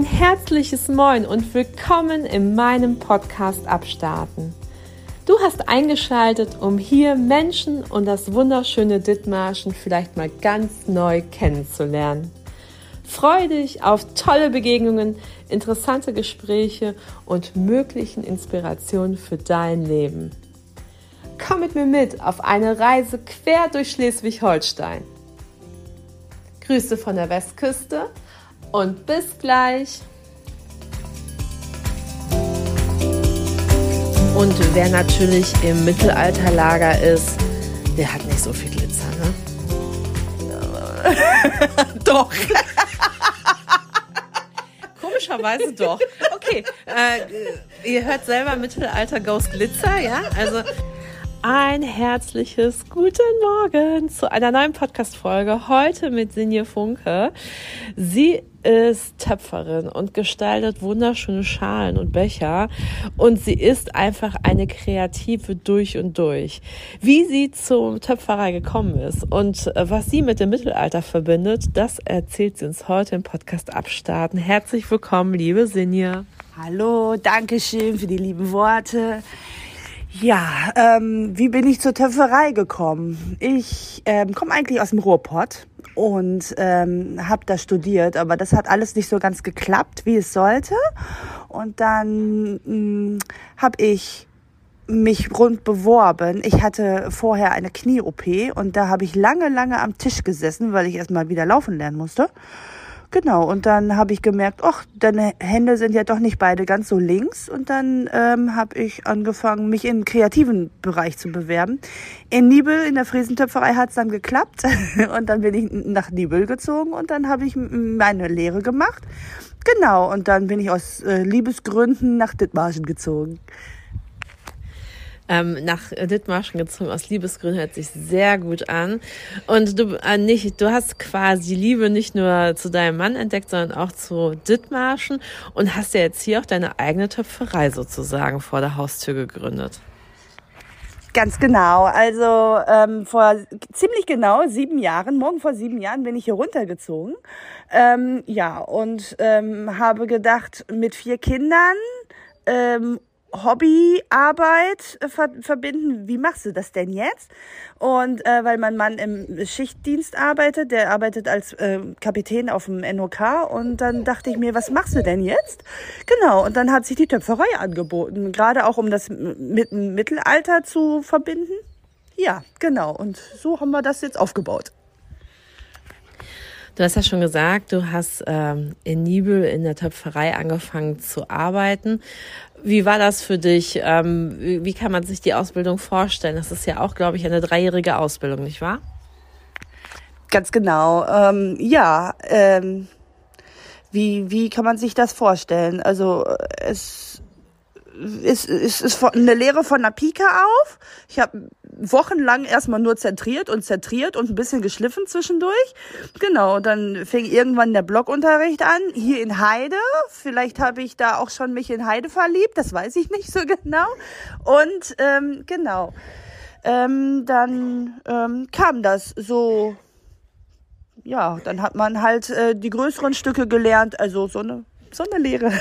Ein herzliches Moin und willkommen in meinem Podcast Abstarten. Du hast eingeschaltet, um hier Menschen und das wunderschöne Dithmarschen vielleicht mal ganz neu kennenzulernen. Freue dich auf tolle Begegnungen, interessante Gespräche und möglichen Inspirationen für dein Leben. Komm mit mir mit auf eine Reise quer durch Schleswig-Holstein. Grüße von der Westküste und bis gleich. Und wer natürlich im Mittelalterlager ist, der hat nicht so viel Glitzer, ne? Doch. Komischerweise doch. Okay, ihr hört selber Mittelalter Goes Glitzer, ja? Also ein herzliches Guten Morgen zu einer neuen Podcast-Folge. Heute mit Sinje Funke. Sie ist Töpferin und gestaltet wunderschöne Schalen und Becher. Und sie ist einfach eine Kreative durch und durch. Wie sie zur Töpferei gekommen ist und was sie mit dem Mittelalter verbindet, das erzählt sie uns heute im Podcast Abstarten. Herzlich willkommen, liebe Sinje. Hallo, danke schön für die lieben Worte. Ja, wie bin ich zur Töpferei gekommen? Ich komme eigentlich aus dem Ruhrpott und habe da studiert, aber das hat alles nicht so ganz geklappt, wie es sollte. Und dann habe ich mich rund beworben. Ich hatte vorher eine Knie-OP und da habe ich lange am Tisch gesessen, weil ich erst mal wieder laufen lernen musste. Genau, und dann habe ich gemerkt, ach, deine Hände sind ja doch nicht beide ganz so links. Und dann habe ich angefangen, mich im kreativen Bereich zu bewerben. In Nibel, in der Friesentöpferei, hat es dann geklappt. Und dann bin ich nach Nibel gezogen und dann habe ich meine Lehre gemacht. Genau, und dann bin ich aus Liebesgründen nach Dithmarschen gezogen. Nach Dithmarschen gezogen, aus Liebesgründen, hört sich sehr gut an. Und du hast quasi Liebe nicht nur zu deinem Mann entdeckt, sondern auch zu Dithmarschen und hast ja jetzt hier auch deine eigene Töpferei sozusagen vor der Haustür gegründet. Ganz genau, also vor ziemlich genau 7 Jahren, morgen vor 7 Jahren bin ich hier runtergezogen, und habe gedacht, mit 4 Kindern, Hobby, Arbeit verbinden, wie machst du das denn jetzt? Und weil mein Mann im Schichtdienst arbeitet, der arbeitet als Kapitän auf dem NOK und dann dachte ich mir, was machst du denn jetzt? Genau, und dann hat sich die Töpferei angeboten, gerade auch um das mit dem Mittelalter zu verbinden. Ja, genau, und so haben wir das jetzt aufgebaut. Du hast ja schon gesagt, du hast in Nibel in der Töpferei angefangen zu arbeiten. Wie war das für dich? Wie kann man sich die Ausbildung vorstellen? Das ist ja auch, glaube ich, eine 3-jährige Ausbildung, nicht wahr? Ganz genau. Wie kann man sich das vorstellen? Also es ist eine Lehre von der Pike auf. Ich habe wochenlang erstmal nur zentriert und ein bisschen geschliffen zwischendurch. Genau, dann fing irgendwann der Blockunterricht an, hier in Heide. Vielleicht habe ich da auch schon mich in Heide verliebt, das weiß ich nicht so genau. Und dann kam das so, ja, dann hat man halt die größeren Stücke gelernt, also so eine Lehre.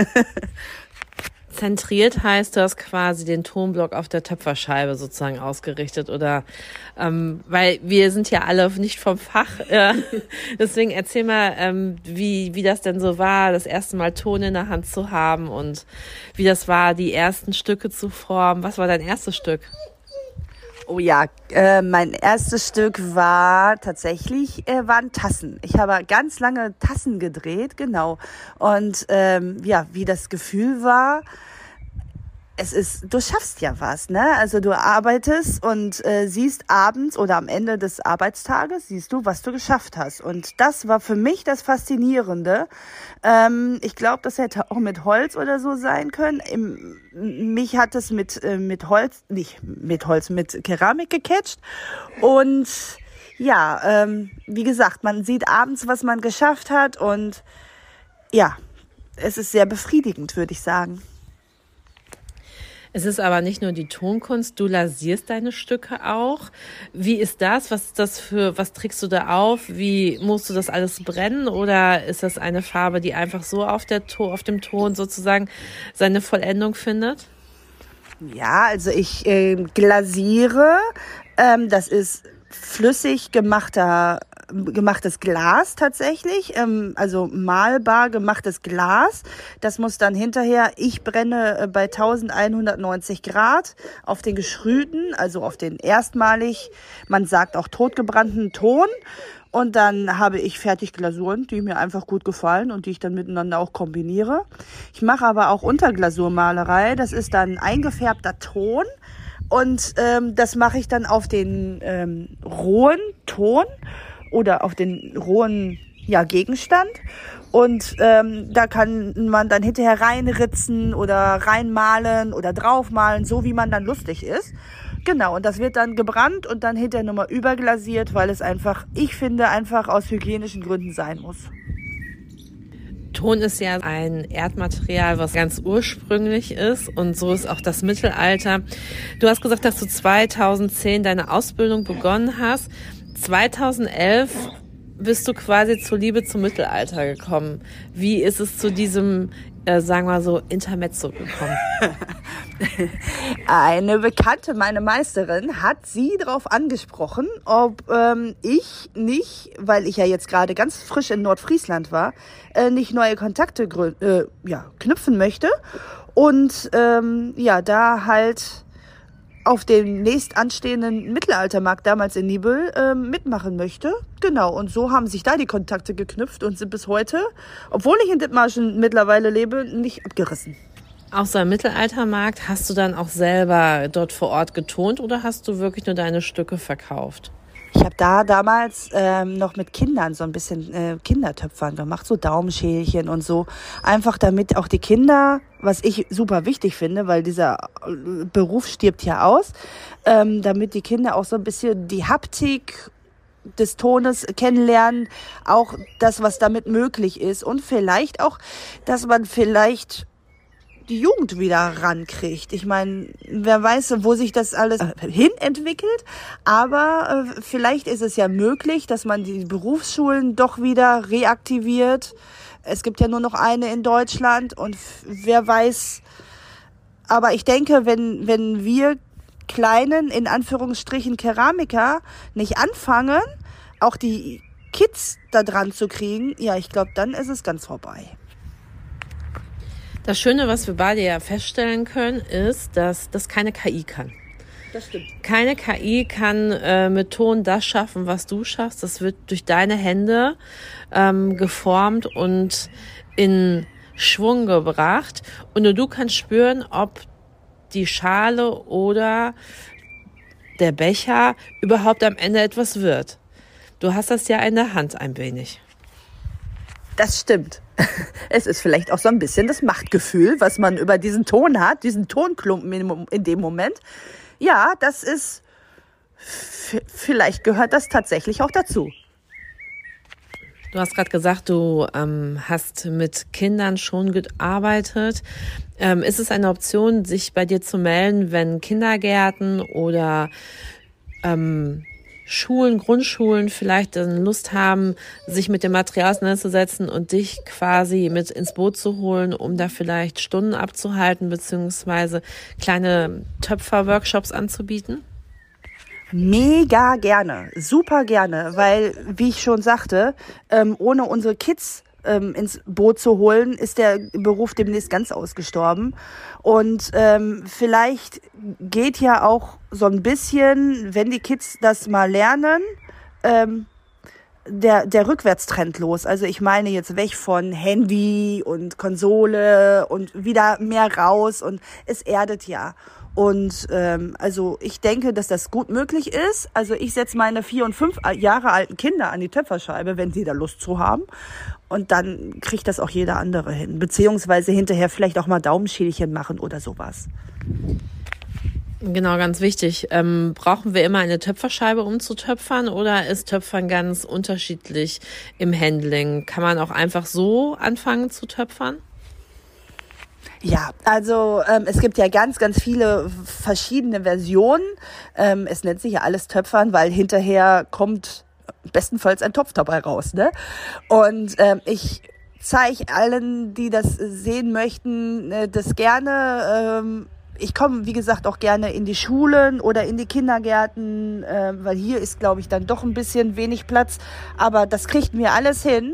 Zentriert heißt, du hast quasi den Tonblock auf der Töpferscheibe sozusagen ausgerichtet oder weil wir sind ja alle nicht vom Fach. Deswegen erzähl mal, wie das denn so war, das erste Mal Ton in der Hand zu haben und wie das war, die ersten Stücke zu formen. Was war dein erstes Stück? Oh ja, mein erstes Stück war tatsächlich, waren Tassen. Ich habe ganz lange Tassen gedreht, genau. Und wie das Gefühl war, du schaffst ja was, ne? Also du arbeitest und siehst abends oder am Ende des Arbeitstages, siehst du, was du geschafft hast. Und das war für mich das Faszinierende. Ich glaube, das hätte auch mit Holz oder so sein können. Mich hat es mit Keramik gecatcht. Und ja, wie gesagt, man sieht abends, was man geschafft hat. Und ja, es ist sehr befriedigend, würde ich sagen. Es ist aber nicht nur die Tonkunst, du lasierst deine Stücke auch. Wie ist das? Was trägst du da auf? Wie musst du das alles brennen? Oder ist das eine Farbe, die einfach so auf dem Ton sozusagen seine Vollendung findet? Ja, also ich glasiere. Das ist flüssig gemachtes Glas tatsächlich, also malbar gemachtes Glas. Das muss dann hinterher, ich brenne bei 1190 Grad auf den geschrühten, also auf den erstmalig, man sagt auch totgebrannten Ton. Und dann habe ich fertig Glasuren, die mir einfach gut gefallen und die ich dann miteinander auch kombiniere. Ich mache aber auch Unterglasurmalerei, das ist dann eingefärbter Ton. Und das mache ich dann auf den rohen Ton oder auf den rohen Gegenstand. Und da kann man dann hinterher reinritzen oder reinmalen oder draufmalen, so wie man dann lustig ist. Genau, und das wird dann gebrannt und dann hinterher nochmal überglasiert, weil es einfach, ich finde, einfach aus hygienischen Gründen sein muss. Ton ist ja ein Erdmaterial, was ganz ursprünglich ist und so ist auch das Mittelalter. Du hast gesagt, dass du 2010 deine Ausbildung begonnen hast. 2011 bist du quasi zur Liebe zum Mittelalter gekommen. Wie ist es zu diesem, sagen wir so, Intermezzo gekommen? Eine Bekannte, meine Meisterin, hat sie darauf angesprochen, ob ich nicht, weil ich ja jetzt gerade ganz frisch in Nordfriesland war, nicht neue Kontakte knüpfen möchte und da halt auf dem nächst anstehenden Mittelaltermarkt damals in Nibel mitmachen möchte. Genau, und so haben sich da die Kontakte geknüpft und sind bis heute, obwohl ich in Dithmarschen mittlerweile lebe, nicht abgerissen. Auf so einem Mittelaltermarkt hast du dann auch selber dort vor Ort getont oder hast du wirklich nur deine Stücke verkauft? Ich habe da damals noch mit Kindern so ein bisschen Kindertöpfern gemacht, so Daumenschälchen und so. Einfach damit auch die Kinder, was ich super wichtig finde, weil dieser Beruf stirbt ja aus, damit die Kinder auch so ein bisschen die Haptik des Tones kennenlernen, auch das, was damit möglich ist und vielleicht auch, dass man vielleicht die Jugend wieder rankriegt. Ich meine, wer weiß, wo sich das alles hin entwickelt, aber vielleicht ist es ja möglich, dass man die Berufsschulen doch wieder reaktiviert. Es gibt ja nur noch eine in Deutschland und wer weiß, aber ich denke, wenn wir kleinen, in Anführungsstrichen, Keramiker nicht anfangen, auch die Kids da dran zu kriegen, ja, ich glaube, dann ist es ganz vorbei. Das Schöne, was wir beide ja feststellen können, ist, dass das keine KI kann. Das stimmt. Keine KI kann mit Ton das schaffen, was du schaffst. Das wird durch deine Hände geformt und in Schwung gebracht. Und nur du kannst spüren, ob die Schale oder der Becher überhaupt am Ende etwas wird. Du hast das ja in der Hand ein wenig. Das stimmt. Es ist vielleicht auch so ein bisschen das Machtgefühl, was man über diesen Ton hat, diesen Tonklumpen in dem Moment. Ja, das ist, vielleicht gehört das tatsächlich auch dazu. Du hast gerade gesagt, du hast mit Kindern schon gearbeitet. Ist es eine Option, sich bei dir zu melden, wenn Kindergärten oder Schulen, Grundschulen vielleicht Lust haben, sich mit dem Material auseinanderzusetzen und dich quasi mit ins Boot zu holen, um da vielleicht Stunden abzuhalten, beziehungsweise kleine Töpfer-Workshops anzubieten? Mega gerne, super gerne, weil, wie ich schon sagte, ohne unsere Kids ins Boot zu holen, ist der Beruf demnächst ganz ausgestorben. Und vielleicht geht ja auch so ein bisschen, wenn die Kids das mal lernen, der Rückwärtstrend los. Also ich meine jetzt weg von Handy und Konsole und wieder mehr raus und es erdet ja. Und also ich denke, dass das gut möglich ist. Also ich setze meine 4 und 5 Jahre alten Kinder an die Töpferscheibe, wenn sie da Lust zu haben. Und dann kriegt das auch jeder andere hin. Beziehungsweise hinterher vielleicht auch mal Daumenschälchen machen oder sowas. Genau, ganz wichtig. Brauchen wir immer eine Töpferscheibe, um zu töpfern, oder ist Töpfern ganz unterschiedlich im Handling? Kann man auch einfach so anfangen zu töpfern? Ja, also es gibt ja ganz, ganz viele verschiedene Versionen. Es nennt sich ja alles Töpfern, weil hinterher kommt bestenfalls ein Topf dabei raus, ne? Und ich zeige allen, die das sehen möchten, das gerne. Ich komme, wie gesagt, auch gerne in die Schulen oder in die Kindergärten, weil hier ist, glaube ich, dann doch ein bisschen wenig Platz. Aber das kriegt mir alles hin.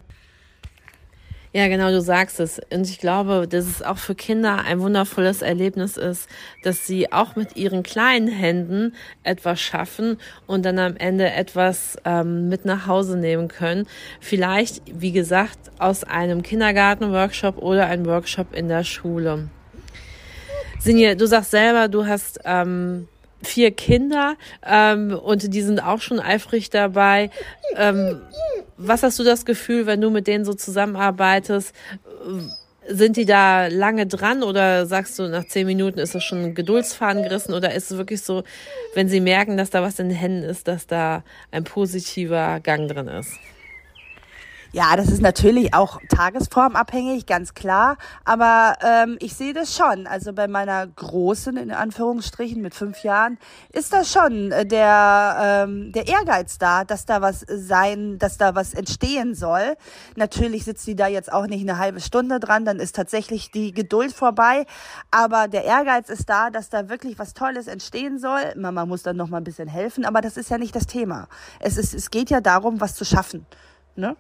Ja, genau, du sagst es. Und ich glaube, dass es auch für Kinder ein wundervolles Erlebnis ist, dass sie auch mit ihren kleinen Händen etwas schaffen und dann am Ende etwas mit nach Hause nehmen können. Vielleicht, wie gesagt, aus einem Kindergarten-Workshop oder einem Workshop in der Schule. Sinje, du sagst selber, du hast 4 Kinder und die sind auch schon eifrig dabei. Was hast du das Gefühl, wenn du mit denen so zusammenarbeitest? Sind die da lange dran oder sagst du, nach 10 Minuten ist das schon ein Geduldsfaden gerissen oder ist es wirklich so, wenn sie merken, dass da was in den Händen ist, dass da ein positiver Gang drin ist? Ja, das ist natürlich auch tagesformabhängig, ganz klar. Aber ich sehe das schon. Also bei meiner Großen, in Anführungsstrichen, mit 5 Jahren, ist da schon der Ehrgeiz da, dass da was entstehen soll. Natürlich sitzt sie da jetzt auch nicht eine halbe Stunde dran, dann ist tatsächlich die Geduld vorbei. Aber der Ehrgeiz ist da, dass da wirklich was Tolles entstehen soll. Mama muss dann noch mal ein bisschen helfen, aber das ist ja nicht das Thema. Es geht ja darum, was zu schaffen, ne?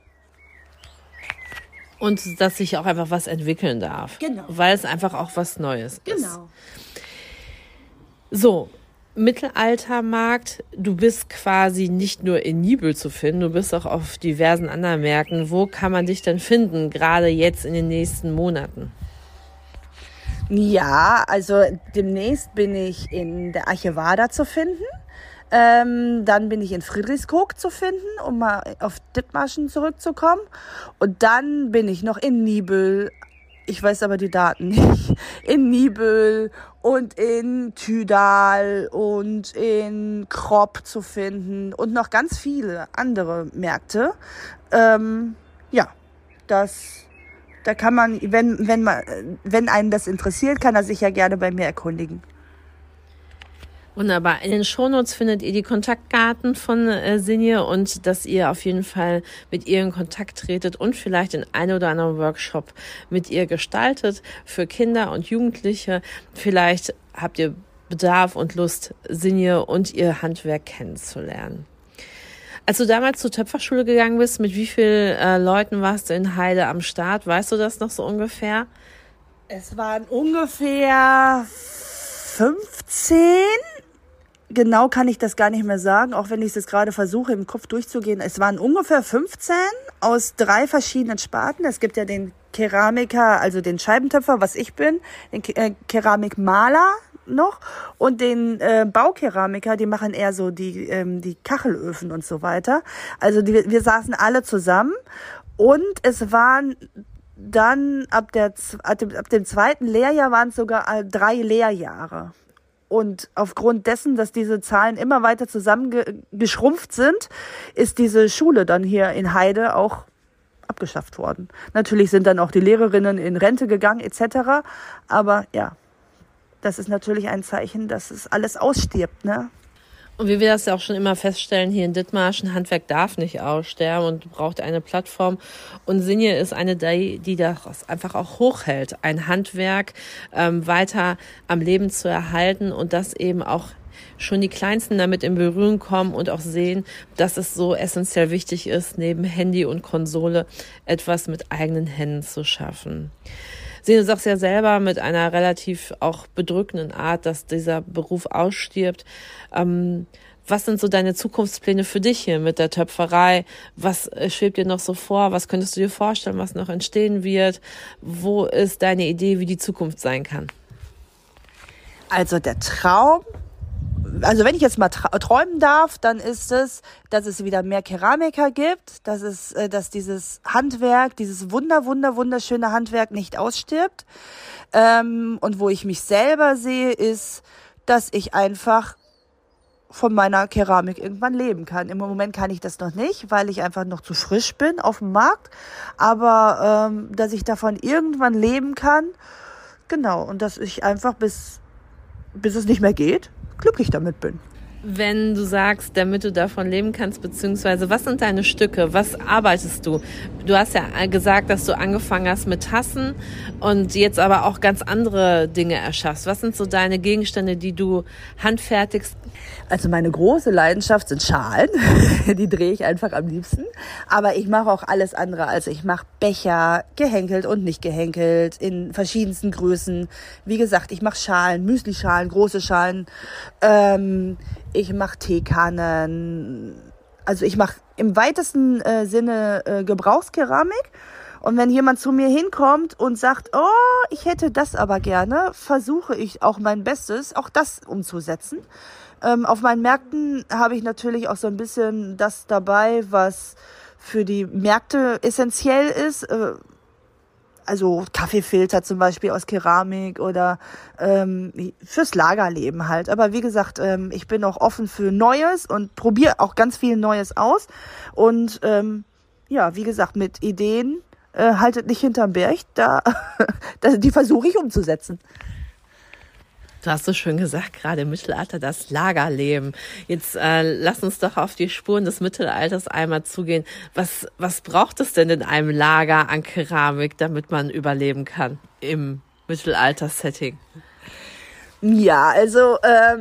Und dass sich auch einfach was entwickeln darf. Genau. Weil es einfach auch was Neues ist. Genau. So, Mittelaltermarkt, du bist quasi nicht nur in Nibel zu finden, du bist auch auf diversen anderen Märkten. Wo kann man dich denn finden, gerade jetzt in den nächsten Monaten? Ja, also demnächst bin ich in der Archivada zu finden. Dann bin ich in Friedrichskoog zu finden, um mal auf Dithmarschen zurückzukommen. Und dann bin ich noch in Nibel, ich weiß aber die Daten nicht, in Nibel und in Tydal und in Kropp zu finden und noch ganz viele andere Märkte. Ja, da kann man, wenn einen das interessiert, kann er sich ja gerne bei mir erkundigen. Wunderbar. In den Shownotes findet ihr die Kontaktdaten von Sinje und dass ihr auf jeden Fall mit ihr in Kontakt tretet und vielleicht den einen oder anderen Workshop mit ihr gestaltet für Kinder und Jugendliche. Vielleicht habt ihr Bedarf und Lust, Sinje und ihr Handwerk kennenzulernen. Als du damals zur Töpferschule gegangen bist, mit wie vielen Leuten warst du in Heide am Start? Weißt du das noch so ungefähr? Es waren ungefähr 15. Genau kann ich das gar nicht mehr sagen, auch wenn ich es jetzt gerade versuche, im Kopf durchzugehen. Es waren ungefähr 15 aus 3 verschiedenen Sparten. Es gibt ja den Keramiker, also den Scheibentöpfer, was ich bin, den Keramikmaler noch und den Baukeramiker, die machen eher so die Kachelöfen und so weiter. Also wir saßen alle zusammen und es waren dann ab dem 2. Lehrjahr waren es sogar 3 Lehrjahre. Und aufgrund dessen, dass diese Zahlen immer weiter zusammengeschrumpft sind, ist diese Schule dann hier in Heide auch abgeschafft worden. Natürlich sind dann auch die Lehrerinnen in Rente gegangen etc. Aber ja, das ist natürlich ein Zeichen, dass es alles ausstirbt, ne? Und wie wir das ja auch schon immer feststellen, hier in Dithmarschen, Handwerk darf nicht aussterben und braucht eine Plattform. Und Sinje ist eine, die das einfach auch hochhält, ein Handwerk weiter am Leben zu erhalten und dass eben auch schon die Kleinsten damit in Berührung kommen und auch sehen, dass es so essentiell wichtig ist, neben Handy und Konsole etwas mit eigenen Händen zu schaffen. Du sagst ja selber mit einer relativ auch bedrückenden Art, dass dieser Beruf ausstirbt. Was sind so deine Zukunftspläne für dich hier mit der Töpferei? Was schwebt dir noch so vor? Was könntest du dir vorstellen, was noch entstehen wird? Wo ist deine Idee, wie die Zukunft sein kann? Also der Traum, also wenn ich jetzt mal träumen darf, dann ist es, dass es wieder mehr Keramiker gibt, dass dieses Handwerk, dieses wunderschöne Handwerk nicht ausstirbt. Und wo ich mich selber sehe, ist, dass ich einfach von meiner Keramik irgendwann leben kann. Im Moment kann ich das noch nicht, weil ich einfach noch zu frisch bin auf dem Markt. Aber dass ich davon irgendwann leben kann, Genau, und dass ich einfach bis es nicht mehr geht, glücklich damit bin. Wenn du sagst, damit du davon leben kannst, beziehungsweise was sind deine Stücke? Was arbeitest du? Du hast ja gesagt, dass du angefangen hast mit Tassen und jetzt aber auch ganz andere Dinge erschaffst. Was sind so deine Gegenstände, die du handfertigst? Also meine große Leidenschaft sind Schalen. Die drehe ich einfach am liebsten. Aber ich mache auch alles andere. Also ich mache Becher, gehenkelt und nicht gehenkelt, in verschiedensten Größen. Wie gesagt, ich mache Schalen, Müslischalen, große Schalen. Ich mache Teekannen. Also ich mache im weitesten Sinne Gebrauchskeramik. Und wenn jemand zu mir hinkommt und sagt, oh, ich hätte das aber gerne, versuche ich auch mein Bestes, auch das umzusetzen. Auf meinen Märkten habe ich natürlich auch so ein bisschen das dabei, was für die Märkte essentiell ist. Also Kaffeefilter zum Beispiel aus Keramik oder fürs Lagerleben halt. Aber wie gesagt, ich bin auch offen für Neues und probiere auch ganz viel Neues aus. Und ja, wie gesagt, mit Ideen haltet nicht hinterm Berg. Die versuche ich umzusetzen. Du hast so schön gesagt, gerade im Mittelalter das Lagerleben. Jetzt lass uns doch auf die Spuren des Mittelalters einmal zugehen. Was braucht es denn in einem Lager an Keramik, damit man überleben kann im Mittelalter-Setting? Ja, also,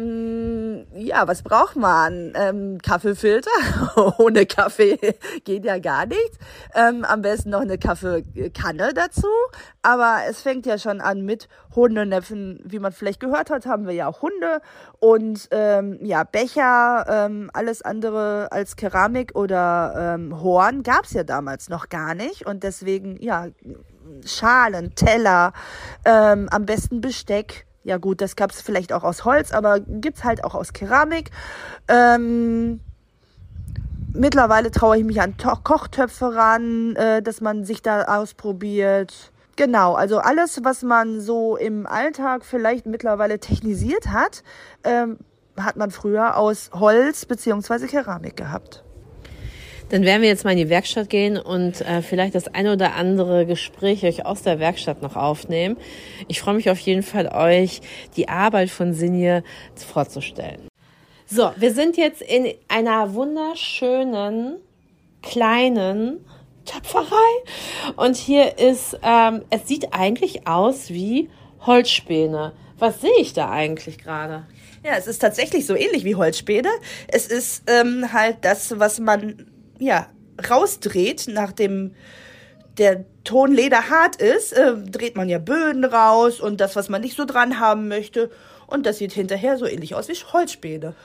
ja, was braucht man? Kaffeefilter. Ohne Kaffee geht ja gar nichts. Am besten noch eine Kaffeekanne dazu. Aber es fängt ja schon an mit Hundenäpfen. Wie man vielleicht gehört hat, haben wir ja auch Hunde. Und ja, Becher, alles andere als Keramik oder Horn gab's ja damals noch gar nicht. Und deswegen, ja, Schalen, Teller, am besten Besteck. Ja gut, das gab's vielleicht auch aus Holz, aber gibt's halt auch aus Keramik. Mittlerweile traue ich mich an Kochtöpfe ran, dass man sich da ausprobiert. Genau, also alles, was man so im Alltag vielleicht mittlerweile technisiert hat, hat man früher aus Holz bzw. Keramik gehabt. Dann werden wir jetzt mal in die Werkstatt gehen und vielleicht das eine oder andere Gespräch euch aus der Werkstatt noch aufnehmen. Ich freue mich auf jeden Fall, euch die Arbeit von Sinje vorzustellen. So, wir sind jetzt in einer wunderschönen, kleinen Töpferei. Und hier ist, es sieht eigentlich aus wie Holzspäne. Was sehe ich da eigentlich gerade? Ja, es ist tatsächlich so ähnlich wie Holzspäne. Es ist halt das, was man rausdreht, nachdem der Tonleder hart ist, dreht man ja Böden raus und das, was man nicht so dran haben möchte. Und das sieht hinterher so ähnlich aus wie Holzspäne.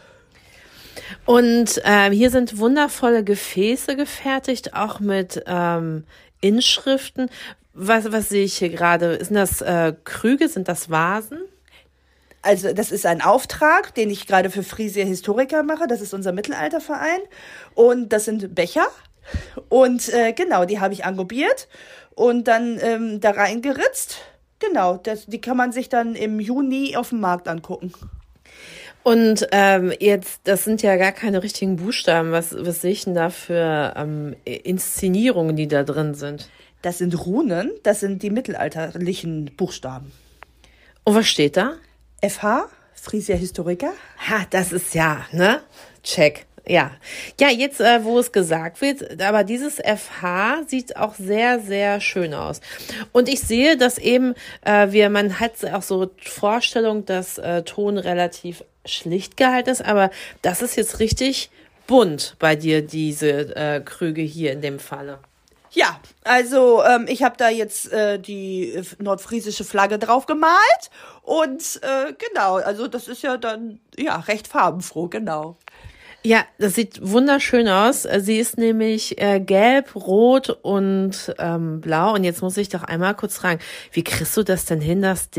Und hier sind wundervolle Gefäße gefertigt, auch mit Inschriften. Was sehe ich hier gerade? Sind das Krüge? Sind das Vasen? Also das ist ein Auftrag, den ich gerade für Frisia Historica mache. Das ist unser Mittelalterverein. Und das sind Becher. Und genau, die habe ich engobiert und dann da reingeritzt. Genau, die kann man sich dann im Juni auf dem Markt angucken. Und jetzt, das sind ja gar keine richtigen Buchstaben. Was sehe ich denn da für Inszenierungen, die da drin sind? Das sind Runen, das sind die mittelalterlichen Buchstaben. Und was steht da? FH, Frisia Historica. Ha, das ist ja, ne? Check. Ja, jetzt, wo es gesagt wird, aber dieses FH sieht auch sehr, sehr schön aus. Und ich sehe, dass eben man hat auch so Vorstellung, dass Ton relativ schlicht gehalten ist, aber das ist jetzt richtig bunt bei dir, diese Krüge hier in dem Falle. Ja, also ich habe da jetzt die nordfriesische Flagge drauf gemalt und genau, also das ist ja dann recht farbenfroh, genau. Ja, das sieht wunderschön aus. Sie ist nämlich gelb, rot und blau. Und jetzt muss ich doch einmal kurz fragen, wie kriegst du das denn hin, dass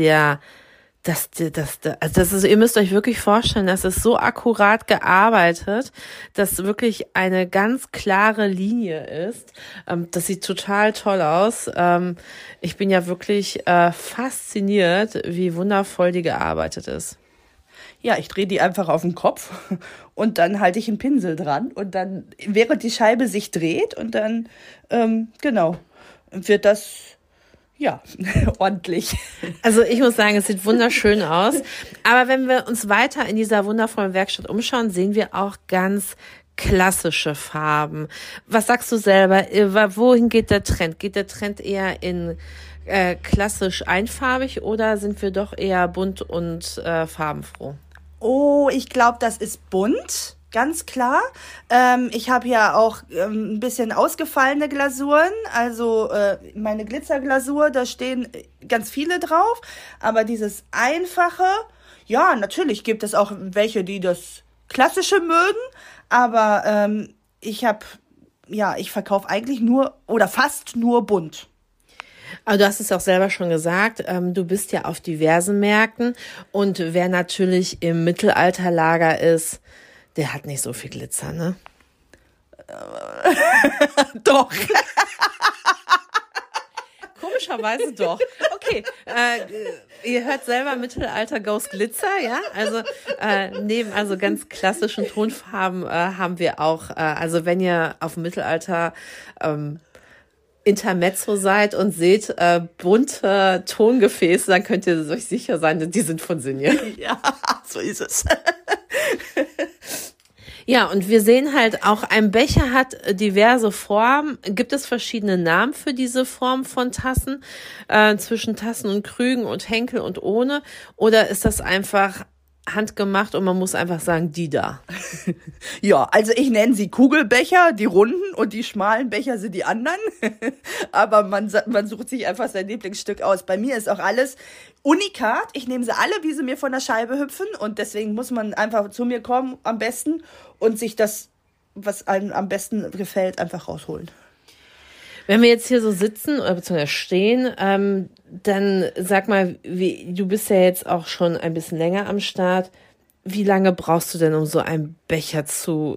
ihr müsst euch wirklich vorstellen, das ist so akkurat gearbeitet, dass wirklich eine ganz klare Linie ist. Das sieht total toll aus. Ich bin ja wirklich fasziniert, wie wundervoll die gearbeitet ist. Ja, ich drehe die einfach auf den Kopf und dann halte ich einen Pinsel dran und dann, während die Scheibe sich dreht und dann, genau, wird das, ja, ordentlich. Also ich muss sagen, es sieht wunderschön aus. Aber wenn wir uns weiter in dieser wundervollen Werkstatt umschauen, sehen wir auch ganz klassische Farben. Was sagst du selber? Wohin geht der Trend? Geht der Trend eher in klassisch einfarbig oder sind wir doch eher bunt und farbenfroh? Oh, ich glaube, das ist bunt. Ganz klar. Ich habe ja auch ein bisschen ausgefallene Glasuren. Also meine Glitzerglasur, da stehen ganz viele drauf. Aber dieses Einfache, ja, natürlich gibt es auch welche, die das Klassische mögen. Aber ich verkaufe eigentlich nur oder fast nur bunt. Aber du hast es auch selber schon gesagt, du bist ja auf diversen Märkten. Und wer natürlich im Mittelalterlager ist, der hat nicht so viel Glitzer, ne? Doch. Komischerweise doch. Okay, ihr hört selber Mittelalter Ghost Glitzer, ja? Also neben also ganz klassischen Tonfarben haben wir auch, also wenn ihr auf dem Mittelalter Intermezzo seid und seht bunte Tongefäße, dann könnt ihr euch sicher sein, die sind von Sinje. Ja, so ist es. Ja, und wir sehen halt auch, ein Becher hat diverse Formen. Gibt es verschiedene Namen für diese Form von Tassen, zwischen Tassen und Krügen und Henkel und ohne? Oder ist das einfach handgemacht und man muss einfach sagen, die da? Ja, also ich nenne sie Kugelbecher, die runden, und die schmalen Becher sind die anderen. Aber man sucht sich einfach sein Lieblingsstück aus. Bei mir ist auch alles Unikat. Ich nehme sie alle, wie sie mir von der Scheibe hüpfen, und deswegen muss man einfach zu mir kommen am besten und sich das, was einem am besten gefällt, einfach rausholen. Wenn wir jetzt hier so sitzen oder beziehungsweise stehen, dann sag mal, du bist ja jetzt auch schon ein bisschen länger am Start. Wie lange brauchst du denn, um so einen Becher zu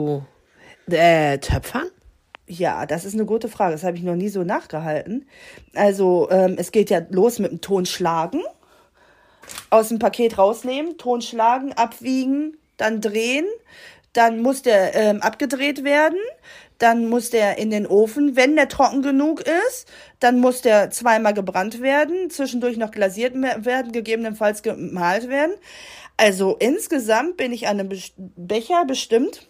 töpfern? Ja, das ist eine gute Frage. Das habe ich noch nie so nachgehalten. Also es geht ja los mit dem Tonschlagen. Aus dem Paket rausnehmen, Tonschlagen, abwiegen, dann drehen. Dann muss der abgedreht werden. Dann muss der in den Ofen, wenn der trocken genug ist. Dann muss der zweimal gebrannt werden, zwischendurch noch glasiert werden, gegebenenfalls gemalt werden. Also insgesamt bin ich an einem Becher bestimmt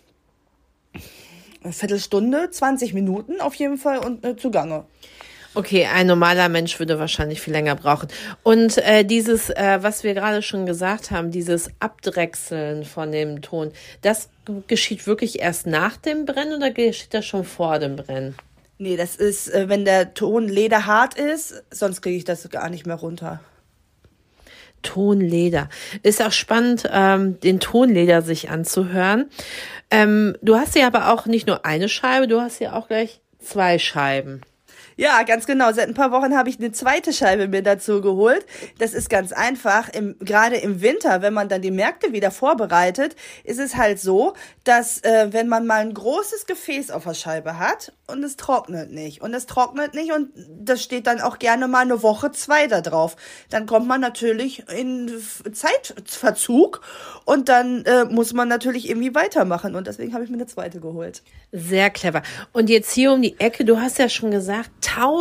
eine Viertelstunde, 20 Minuten auf jeden Fall und zugange. Okay, ein normaler Mensch würde wahrscheinlich viel länger brauchen. Und dieses, was wir gerade schon gesagt haben, dieses Abdrechseln von dem Ton, das geschieht wirklich erst nach dem Brennen oder geschieht das schon vor dem Brennen? Nee, das ist, wenn der Ton lederhart ist, sonst kriege ich das gar nicht mehr runter. Tonleder. Ist auch spannend, den Tonleder sich anzuhören. Du hast ja aber auch nicht nur eine Scheibe, du hast ja auch gleich 2 Scheiben. Ja, ganz genau. Seit ein paar Wochen habe ich eine zweite Scheibe mir dazu geholt. Das ist ganz einfach. Gerade im Winter, wenn man dann die Märkte wieder vorbereitet, ist es halt so, dass wenn man mal ein großes Gefäß auf der Scheibe hat und es trocknet nicht und das steht dann auch gerne mal eine Woche, 2 da drauf, dann kommt man natürlich in Zeitverzug und dann muss man natürlich irgendwie weitermachen, und deswegen habe ich mir eine zweite geholt. Sehr clever. Und jetzt hier um die Ecke, du hast ja schon gesagt,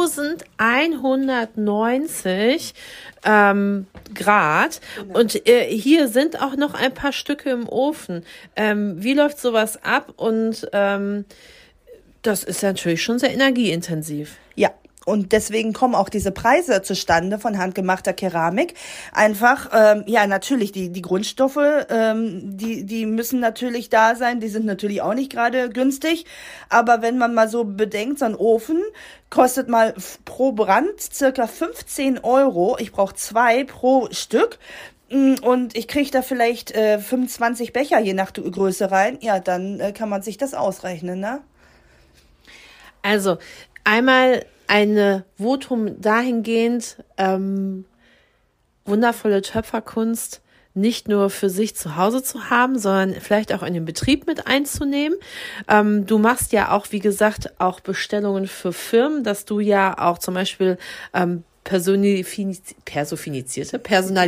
1190 Grad. Genau. Und hier sind auch noch ein paar Stücke im Ofen. Wie läuft sowas ab? Und das ist natürlich schon sehr energieintensiv. Ja. Und deswegen kommen auch diese Preise zustande von handgemachter Keramik. Einfach, natürlich, die Grundstoffe, die müssen natürlich da sein. Die sind natürlich auch nicht gerade günstig. Aber wenn man mal so bedenkt, so ein Ofen kostet mal pro Brand circa 15 Euro. Ich brauche 2 pro Stück. Und ich kriege da vielleicht 25 Becher je nach Größe rein. Ja, dann kann man sich das ausrechnen, ne? Also, einmal eine Votum dahingehend, wundervolle Töpferkunst nicht nur für sich zu Hause zu haben, sondern vielleicht auch in den Betrieb mit einzunehmen. Du machst ja auch, wie gesagt, auch Bestellungen für Firmen, dass du ja auch zum Beispiel personalisierte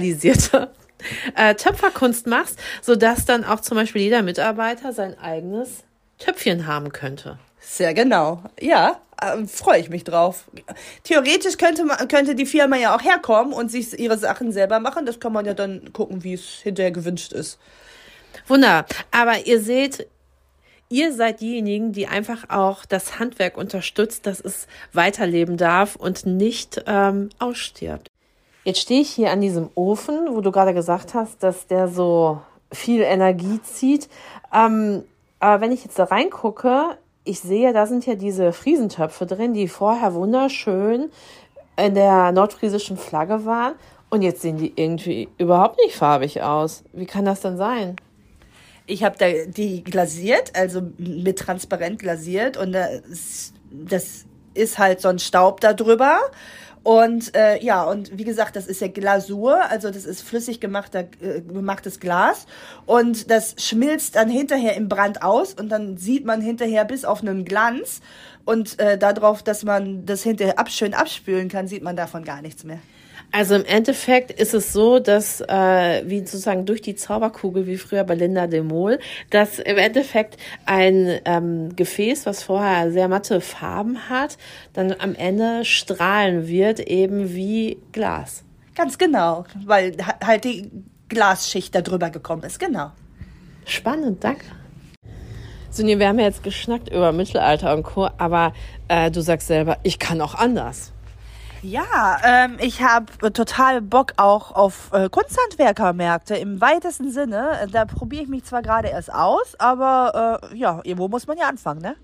Töpferkunst machst, sodass dann auch zum Beispiel jeder Mitarbeiter sein eigenes Töpfchen haben könnte. Sehr genau. Ja, freue ich mich drauf. Theoretisch könnte die Firma ja auch herkommen und sich ihre Sachen selber machen. Das kann man ja dann gucken, wie es hinterher gewünscht ist. Wunderbar. Aber ihr seht, ihr seid diejenigen, die einfach auch das Handwerk unterstützt, dass es weiterleben darf und nicht ausstirbt. Jetzt stehe ich hier an diesem Ofen, wo du gerade gesagt hast, dass der so viel Energie zieht. Aber wenn ich jetzt da reingucke, ich sehe, da sind ja diese Friesentöpfe drin, die vorher wunderschön in der nordfriesischen Flagge waren. Und jetzt sehen die irgendwie überhaupt nicht farbig aus. Wie kann das denn sein? Ich habe da die glasiert, also mit transparent glasiert und das ist halt so ein Staub da drüber. Und und wie gesagt, das ist ja Glasur, also das ist flüssig gemachtes Glas und das schmilzt dann hinterher im Brand aus und dann sieht man hinterher bis auf einen Glanz und darauf, dass man das hinterher schön abspülen kann, sieht man davon gar nichts mehr. Also im Endeffekt ist es so, dass wie sozusagen durch die Zauberkugel, wie früher bei Linda de Mol, dass im Endeffekt ein Gefäß, was vorher sehr matte Farben hat, dann am Ende strahlen wird, eben wie Glas. Ganz genau, weil halt die Glasschicht da drüber gekommen ist, genau. Spannend, danke. Sonja, wir haben ja jetzt geschnackt über Mittelalter und Co., aber du sagst selber, ich kann auch anders. Ja, ich habe total Bock auch auf Kunsthandwerkermärkte im weitesten Sinne. Da probiere ich mich zwar gerade erst aus, aber irgendwo muss man ja anfangen, ne?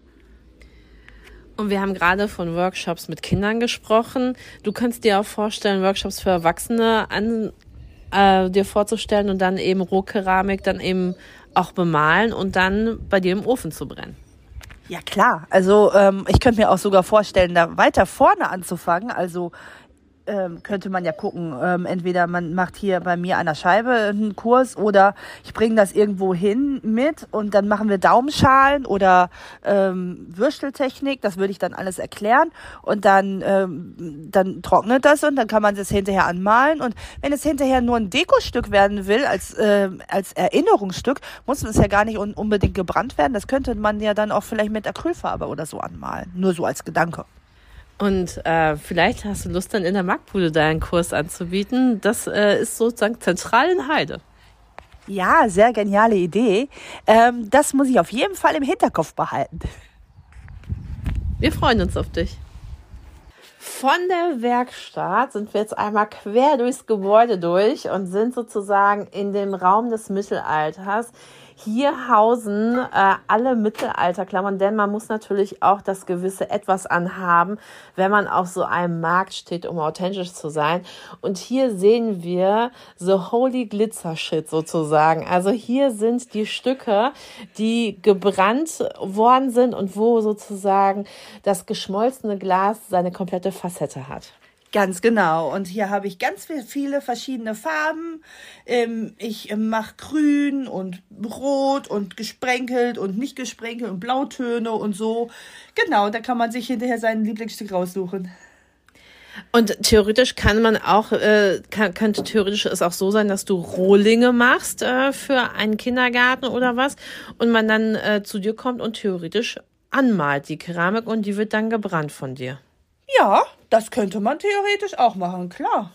Und wir haben gerade von Workshops mit Kindern gesprochen. Du kannst dir auch vorstellen, Workshops für Erwachsene dir vorzustellen und dann eben Rohkeramik dann eben auch bemalen und dann bei dir im Ofen zu brennen. Ja klar, also ich könnte mir auch sogar vorstellen, da weiter vorne anzufangen. Also könnte man ja gucken, entweder man macht hier bei mir an der Scheibe einen Kurs oder ich bringe das irgendwo hin mit und dann machen wir Daumenschalen oder Würsteltechnik, das würde ich dann alles erklären und dann trocknet das und dann kann man das hinterher anmalen und wenn es hinterher nur ein Dekostück werden will, als Erinnerungsstück, muss es ja gar nicht unbedingt gebrannt werden, das könnte man ja dann auch vielleicht mit Acrylfarbe oder so anmalen, nur so als Gedanke. Und vielleicht hast du Lust, dann in der Marktbude deinen Kurs anzubieten. Das ist sozusagen zentral in Heide. Ja, sehr geniale Idee. Das muss ich auf jeden Fall im Hinterkopf behalten. Wir freuen uns auf dich. Von der Werkstatt sind wir jetzt einmal quer durchs Gebäude durch und sind sozusagen in dem Raum des Mittelalters. Hier hausen alle Mittelalterklammern, denn man muss natürlich auch das gewisse Etwas anhaben, wenn man auf so einem Markt steht, um authentisch zu sein. Und hier sehen wir the holy glitzer shit sozusagen. Also hier sind die Stücke, die gebrannt worden sind und wo sozusagen das geschmolzene Glas seine komplette Facette hat. Ganz genau. Und hier habe ich ganz viele verschiedene Farben. Ich mache grün und rot und gesprenkelt und nicht gesprenkelt und Blautöne und so. Genau, da kann man sich hinterher sein Lieblingsstück raussuchen. Und theoretisch kann man auch, könnte theoretisch es auch so sein, dass du Rohlinge machst für einen Kindergarten oder was und man dann zu dir kommt und theoretisch anmalt die Keramik und die wird dann gebrannt von dir. Ja, das könnte man theoretisch auch machen, klar.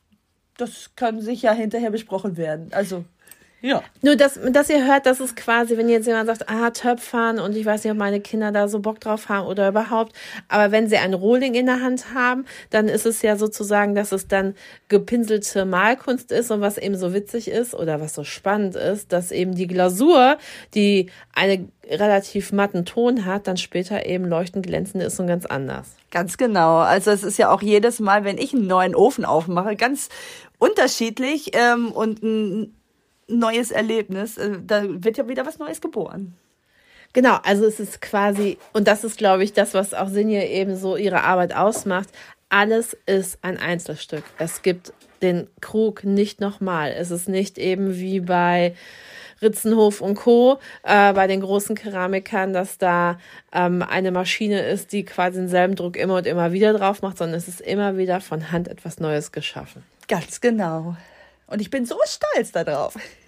Das kann sicher hinterher besprochen werden. Also, ja. Nur, dass ihr hört, das ist quasi, wenn jetzt jemand sagt, Töpfern und ich weiß nicht, ob meine Kinder da so Bock drauf haben oder überhaupt, aber wenn sie einen Rohling in der Hand haben, dann ist es ja sozusagen, dass es dann gepinselte Malkunst ist und was eben so witzig ist oder was so spannend ist, dass eben die Glasur, die eine relativ matten Ton hat, dann später eben leuchtend glänzend ist und ganz anders. Ganz genau. Also es ist ja auch jedes Mal, wenn ich einen neuen Ofen aufmache, ganz unterschiedlich und ein neues Erlebnis. Da wird ja wieder was Neues geboren. Genau, also es ist quasi, und das ist, glaube ich, das, was auch Sinje eben so ihre Arbeit ausmacht, alles ist ein Einzelstück. Es gibt den Krug nicht nochmal. Es ist nicht eben wie bei Ritzenhof und Co., bei den großen Keramikern, dass da eine Maschine ist, die quasi denselben Druck immer und immer wieder drauf macht, sondern es ist immer wieder von Hand etwas Neues geschaffen. Ganz genau. Und ich bin so stolz darauf.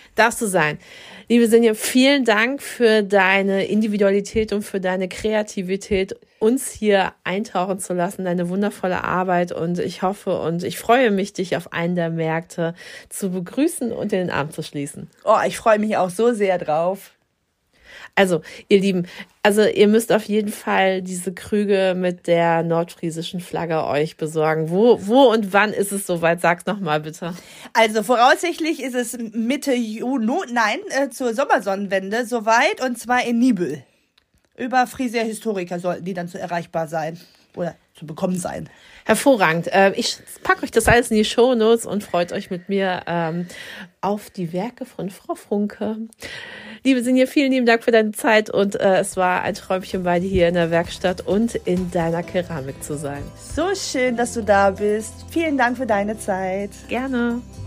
Darfst du sein. Liebe Sinja, vielen Dank für deine Individualität und für deine Kreativität, uns hier eintauchen zu lassen, deine wundervolle Arbeit. Und ich hoffe und ich freue mich, dich auf einen der Märkte zu begrüßen und in den Arm zu schließen. Oh, ich freue mich auch so sehr drauf. Also, ihr Lieben, ihr müsst auf jeden Fall diese Krüge mit der nordfriesischen Flagge euch besorgen. Wo und wann ist es soweit? Sag's nochmal bitte. Also voraussichtlich ist es Mitte Juni, zur Sommersonnenwende soweit, und zwar in Nibel. Über Frieser Historiker sollten die dann zu erreichbar sein oder zu bekommen sein. Hervorragend. Ich packe euch das alles in die Shownotes und freut euch mit mir auf die Werke von Frau Funke. Liebe Sinja, vielen lieben Dank für deine Zeit und es war ein Träumchen bei dir hier in der Werkstatt und in deiner Keramik zu sein. So schön, dass du da bist. Vielen Dank für deine Zeit. Gerne.